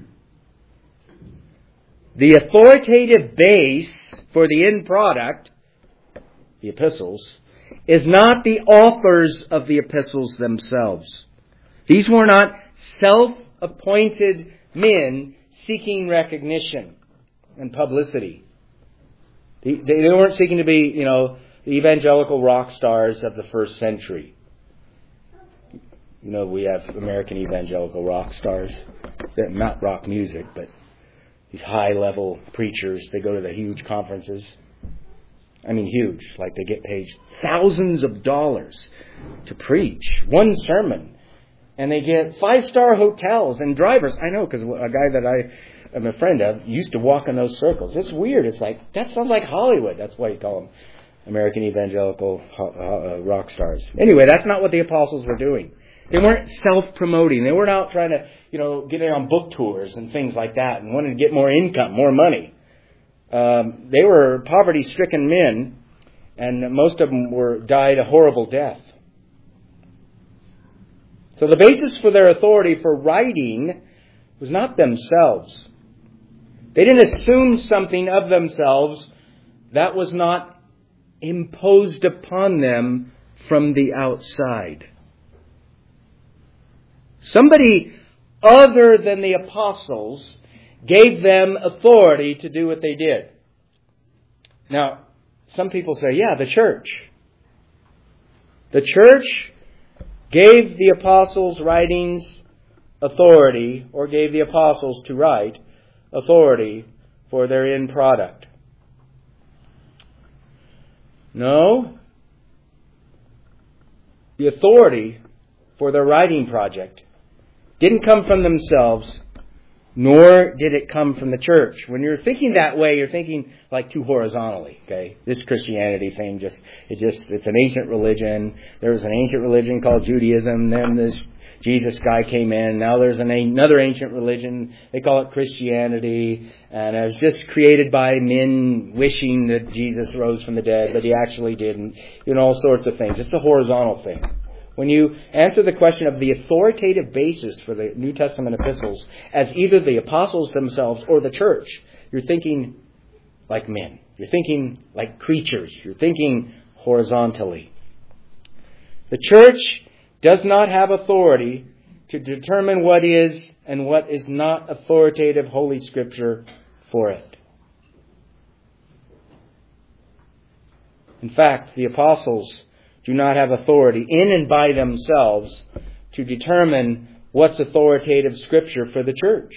Speaker 1: The authoritative base for the end product, the epistles, is not the authors of the epistles themselves. These were not self-appointed men seeking recognition and publicity. They, they weren't seeking to be, you know, the evangelical rock stars of the first century. You know, we have American evangelical rock stars. They're not rock music, but these high-level preachers. They go to the huge conferences. I mean, huge. Like they get paid thousands of dollars to preach one sermon. And they get five-star hotels and drivers. I know, because a guy that I am a friend of used to walk in those circles. It's weird. It's like, that sounds like Hollywood. That's why you call them American evangelical uh, rock stars. Anyway, that's not what the apostles were doing. They weren't self-promoting. They weren't out trying to, you know, get on book tours and things like that and wanted to get more income, more money. Um, they were poverty-stricken men, and most of them were died a horrible death. So the basis for their authority for writing was not themselves. They didn't assume something of themselves that was not imposed upon them from the outside. Somebody other than the apostles gave them authority to do what they did. Now, some people say, yeah, the church. The church gave the apostles' writings authority, or gave the apostles to write authority for their end product. No. The authority for their writing project didn't come from themselves, nor did it come from the church. When you're thinking that way, you're thinking like too horizontally, okay? This Christianity thing just, it just, it's an ancient religion. There was an ancient religion called Judaism. Then this Jesus guy came in. Now there's an, another ancient religion. They call it Christianity. And it was just created by men wishing that Jesus rose from the dead, but he actually didn't. You know, all sorts of things. It's a horizontal thing. When you answer the question of the authoritative basis for the New Testament epistles as either the apostles themselves or the church, you're thinking like men. You're thinking like creatures. You're thinking horizontally. The church does not have authority to determine what is and what is not authoritative Holy Scripture for it. In fact, the apostles do not have authority in and by themselves to determine what's authoritative Scripture for the church.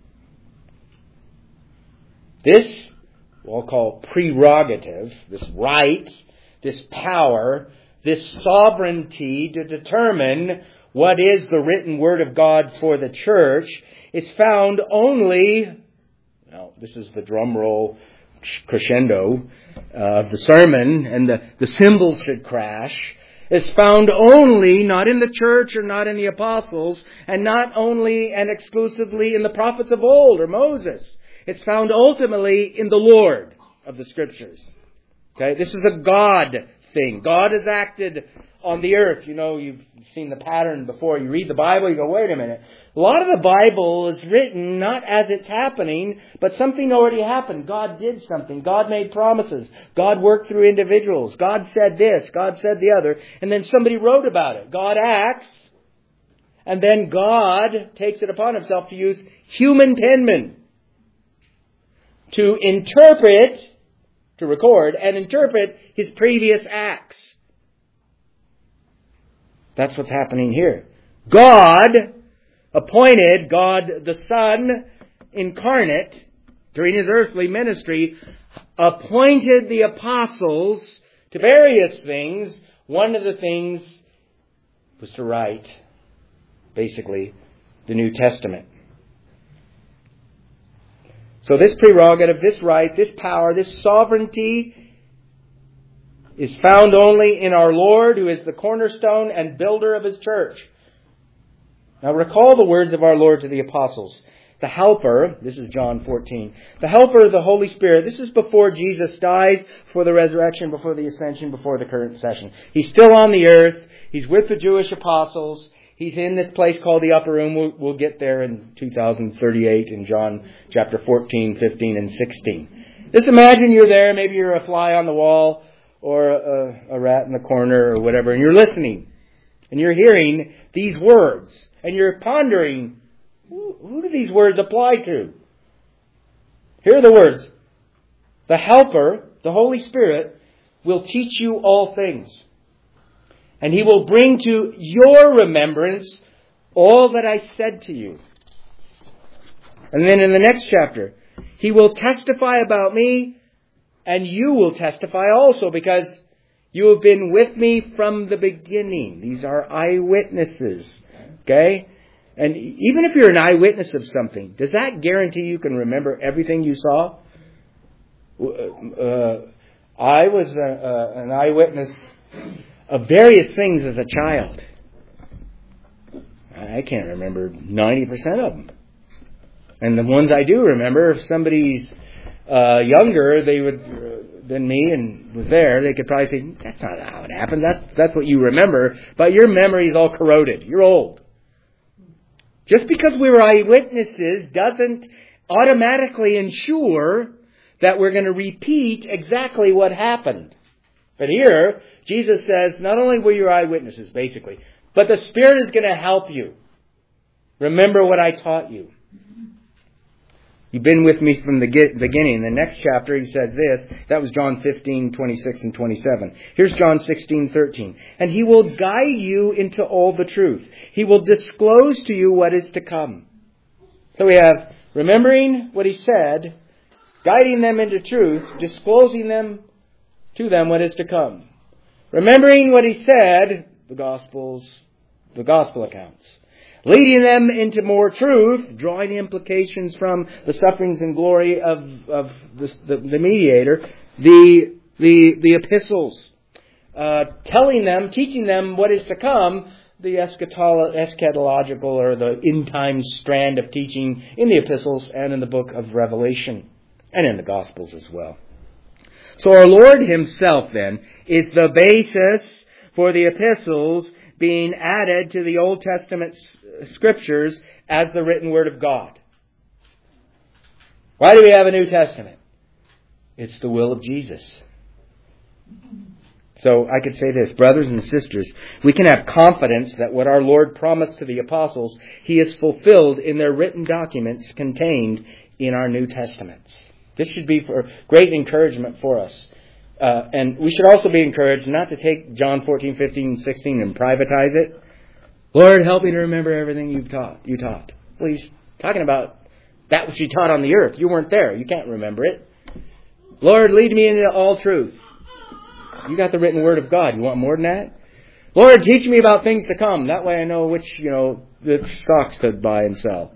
Speaker 1: This, we'll call prerogative, this right, this power, this sovereignty to determine what is the written Word of God for the church is found only, now this is the drum roll crescendo uh, of the sermon, and the, the cymbals should crash, is found only not in the church or not in the apostles, and not only and exclusively in the prophets of old or Moses. It's found ultimately in the Lord of the Scriptures. Okay, this is a God thing. God has acted on the earth. You know, you've seen the pattern before. You read the Bible, you go, wait a minute. A lot of the Bible is written not as it's happening, but something already happened. God did something. God made promises. God worked through individuals. God said this. God said the other. And then somebody wrote about it. God acts. And then God takes it upon himself to use human penmen to interpret, to record, and interpret his previous acts. That's what's happening here. God appointed, God the Son incarnate during his earthly ministry, appointed the apostles to various things. One of the things was to write, basically, the New Testament. So this prerogative, this right, this power, this sovereignty is found only in our Lord, who is the cornerstone and builder of his church. Now recall the words of our Lord to the apostles. The Helper, this is John fourteen, the Helper, the Holy Spirit, this is before Jesus dies, before the resurrection, before the ascension, before the current session. He's still on the earth. He's with the Jewish apostles. He's in this place called the upper room. We'll, we'll get there in two thousand thirty-eight in John chapter fourteen, fifteen, and sixteen. Just imagine you're there. Maybe you're a fly on the wall or a, a rat in the corner or whatever, and you're listening, and you're hearing these words, and you're pondering, who, who do these words apply to? Here are the words. The Helper, the Holy Spirit, will teach you all things. And He will bring to your remembrance all that I said to you. And then in the next chapter, He will testify about me, and you will testify also, because you have been with me from the beginning. These are eyewitnesses. Okay? And even if you're an eyewitness of something, does that guarantee you can remember everything you saw? Uh, I was a, a, an eyewitness of various things as a child. I can't remember ninety percent of them. And the ones I do remember, if somebody's uh, younger they would uh, than me and was there, they could probably say, that's not how it happened. That's, that's what you remember. But your memory is all corroded. You're old. Just because we were eyewitnesses doesn't automatically ensure that we're going to repeat exactly what happened. But here, Jesus says, not only were you eyewitnesses, basically, but the Spirit is going to help you. Remember what I taught you. You've been with me from the beginning. In the next chapter, he says this. That was John fifteen, twenty-six and twenty-seven. Here's John sixteen, thirteen. And He will guide you into all the truth. He will disclose to you what is to come. So we have remembering what He said, guiding them into truth, disclosing them to them what is to come. Remembering what He said, the Gospels, the Gospel accounts. Leading them into more truth, drawing implications from the sufferings and glory of, of the, the, the mediator, the, the, the epistles. Uh, telling them, teaching them what is to come, the eschatolo- eschatological or the end-time strand of teaching in the epistles and in the book of Revelation and in the Gospels as well. So our Lord Himself then is the basis for the epistles being added to the Old Testament Scriptures as the written Word of God. Why do we have a New Testament? It's the will of Jesus. So I could say this, brothers and sisters, we can have confidence that what our Lord promised to the apostles, He has fulfilled in their written documents contained in our New Testaments. This should be for great encouragement for us. Uh, and we should also be encouraged not to take John fourteen, fifteen, and sixteen and privatize it. Lord, help me to remember everything you've taught. You taught. Well, He's talking about that which He taught on the earth. You weren't there. You can't remember it. Lord, lead me into all truth. You got the written Word of God. You want more than that? Lord, teach me about things to come. That way I know which, you know, the stocks to buy and sell.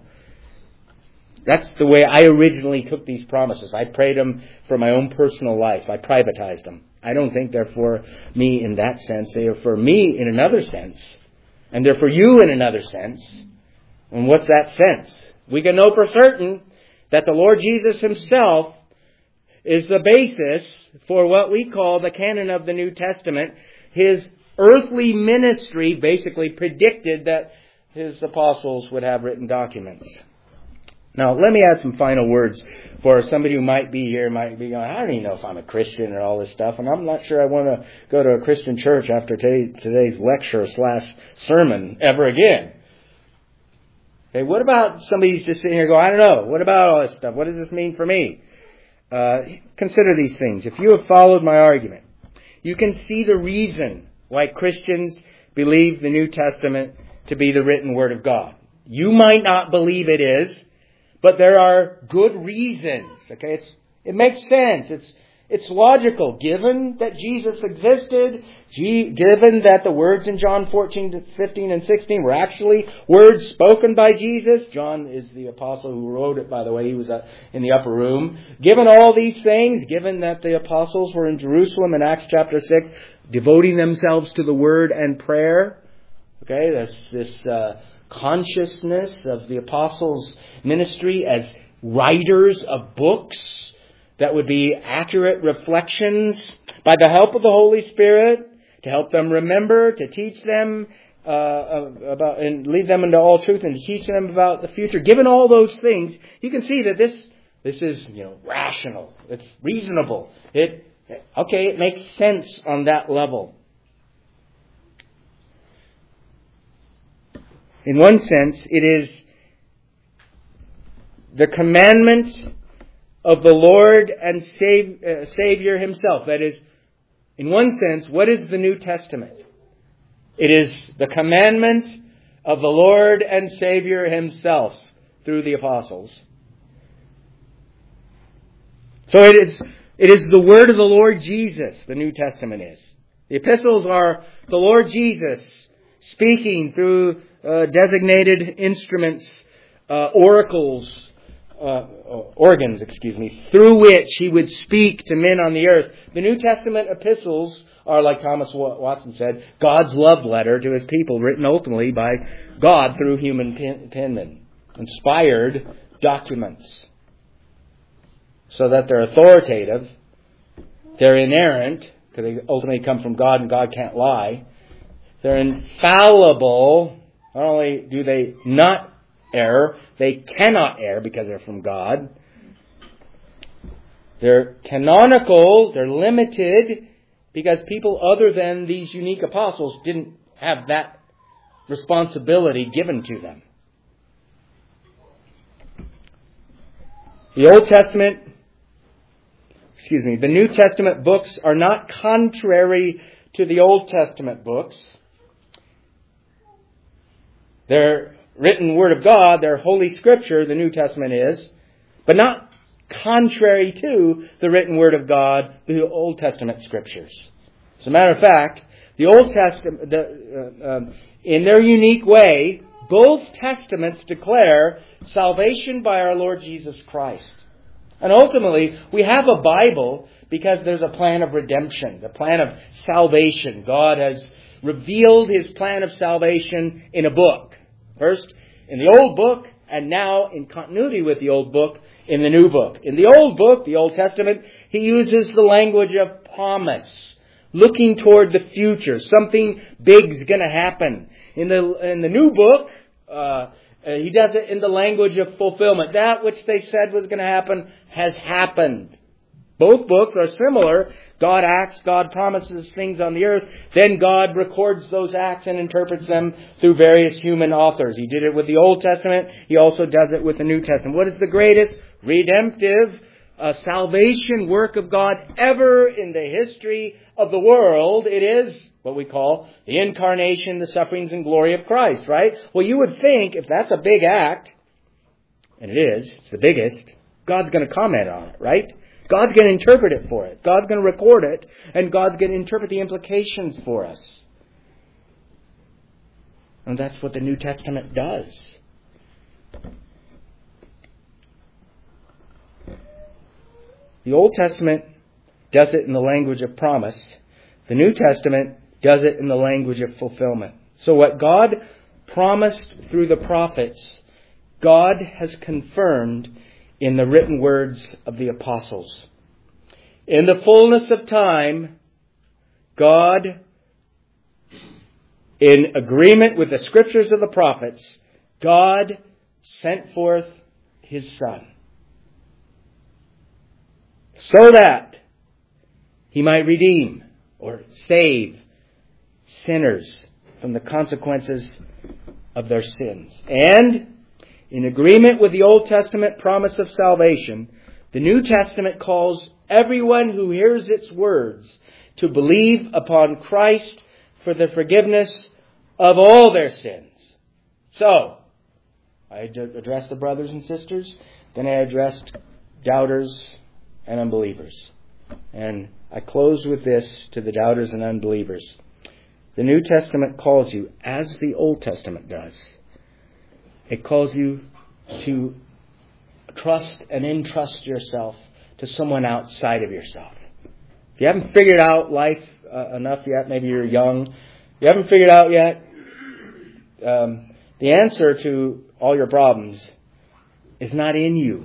Speaker 1: That's the way I originally took these promises. I prayed them for my own personal life. I privatized them. I don't think they're for me in that sense. They are for me in another sense. And they're for you in another sense. And what's that sense? We can know for certain that the Lord Jesus Himself is the basis for what we call the canon of the New Testament. His earthly ministry basically predicted that His apostles would have written documents. Now, let me add some final words for somebody who might be here, might be going, I don't even know if I'm a Christian or all this stuff, and I'm not sure I want to go to a Christian church after today, today's lecture slash sermon ever again. Okay, what about somebody who's just sitting here going, I don't know, what about all this stuff? What does this mean for me? Uh, consider these things. If you have followed my argument, you can see the reason why Christians believe the New Testament to be the written Word of God. You might not believe it is, but there are good reasons. Okay, it's, it makes sense. It's it's logical, given that Jesus existed, given that the words in John fourteen, fifteen, and sixteen were actually words spoken by Jesus. John is the apostle who wrote it, by the way. He was in the upper room. Given all these things, given that the apostles were in Jerusalem in Acts chapter six, devoting themselves to the Word and prayer. Okay, this this. Uh, consciousness of the apostles' ministry as writers of books that would be accurate reflections by the help of the Holy Spirit to help them remember, to teach them uh, about and lead them into all truth and to teach them about the future. Given all those things, you can see that this this is you know rational. It's reasonable. It Okay, it makes sense on that level. In one sense, it is the commandment of the Lord and Savior Himself. That is, in one sense, what is the New Testament? It is the commandment of the Lord and Savior Himself through the apostles. So it is, it is the word of the Lord Jesus, the New Testament is. The epistles are the Lord Jesus speaking through uh, designated instruments, uh, oracles, uh, organs, excuse me, through which He would speak to men on the earth. The New Testament epistles are, like Thomas Watson said, God's love letter to His people, written ultimately by God through human pen- penmen. Inspired documents. So that they're authoritative, they're inerrant, because they ultimately come from God and God can't lie. They're infallible. Not only do they not err, they cannot err because they're from God. They're canonical, they're limited, because people other than these unique apostles didn't have that responsibility given to them. The Old Testament, excuse me, the New Testament books are not contrary to the Old Testament books. They're written Word of God, they're Holy Scripture, the New Testament is, but not contrary to the written Word of God, the Old Testament Scriptures. As a matter of fact, the Old Testament, the, uh, um, in their unique way, both Testaments declare salvation by our Lord Jesus Christ. And ultimately, we have a Bible because there's a plan of redemption, the plan of salvation. God has revealed His plan of salvation in a book. First, in the Old Book, and now in continuity with the Old Book, in the New Book. In the Old Book, the Old Testament, He uses the language of promise, looking toward the future. Something big's going to happen. In the in the New Book, uh, He does it in the language of fulfillment. That which they said was going to happen has happened. Both books are similar. God acts, God promises things on the earth. Then God records those acts and interprets them through various human authors. He did it with the Old Testament. He also does it with the New Testament. What is the greatest redemptive uh, salvation work of God ever in the history of the world? It is what we call the incarnation, the sufferings and glory of Christ, right? Well, you would think if that's a big act, and it is, it's the biggest, God's going to comment on it, right? God's going to interpret it for it. God's going to record it, and God's going to interpret the implications for us. And that's what the New Testament does. The Old Testament does it in the language of promise. The New Testament does it in the language of fulfillment. So what God promised through the prophets, God has confirmed in the written words of the apostles. In the fullness of time, God, in agreement with the scriptures of the prophets, God sent forth His Son, so that He might redeem or save sinners from the consequences of their sins. And in agreement with the Old Testament promise of salvation, the New Testament calls everyone who hears its words to believe upon Christ for the forgiveness of all their sins. So, I addressed the brothers and sisters, then I addressed doubters and unbelievers. And I close with this to the doubters and unbelievers. The New Testament calls you, as the Old Testament does, it calls you to trust and entrust yourself to someone outside of yourself. If you haven't figured out life uh, enough yet, maybe you're young, you haven't figured out yet, um, the answer to all your problems is not in you.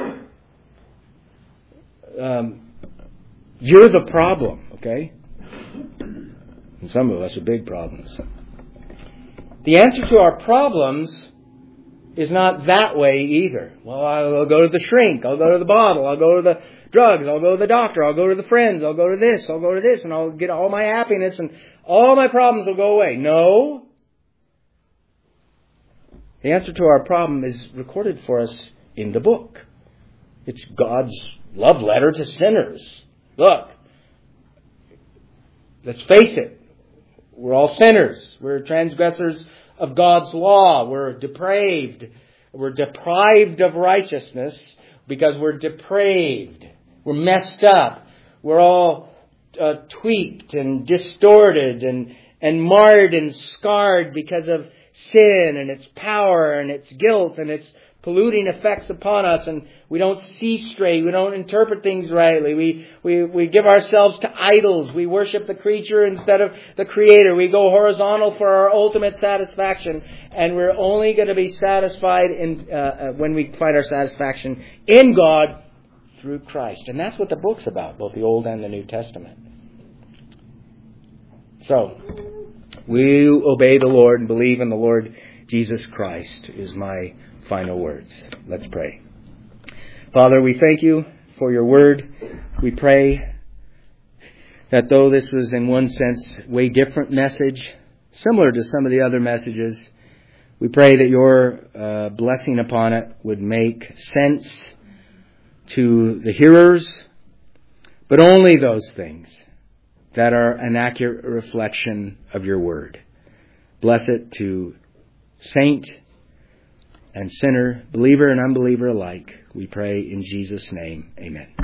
Speaker 1: Um, you're the problem, okay? And some of us are big problems. The answer to our problems is not that way either. Well, I'll go to the shrink, I'll go to the bottle, I'll go to the drugs, I'll go to the doctor, I'll go to the friends, I'll go to this, I'll go to this, and I'll get all my happiness and all my problems will go away. No. The answer to our problem is recorded for us in the book. It's God's love letter to sinners. Look, let's face it. We're all sinners. We're transgressors of God's law. We're depraved. We're deprived of righteousness because we're depraved. We're messed up. We're all uh, tweaked and distorted and, and marred and scarred because of sin and its power and its guilt and its polluting effects upon us, and we don't see straight. We don't interpret things rightly. We, we, we give ourselves to idols. We worship the creature instead of the Creator. We go horizontal for our ultimate satisfaction, and we're only going to be satisfied in uh, when we find our satisfaction in God through Christ. And that's what the book's about, both the Old and the New Testament. So, we obey the Lord and believe in the Lord Jesus Christ is my final words. Let's pray. Father, we thank you for your word. We pray that though this was in one sense a way different message, similar to some of the other messages, we pray that your uh, blessing upon it would make sense to the hearers, but only those things that are an accurate reflection of your word. Bless it to saint and sinner, believer and unbeliever alike. We pray in Jesus' name. Amen.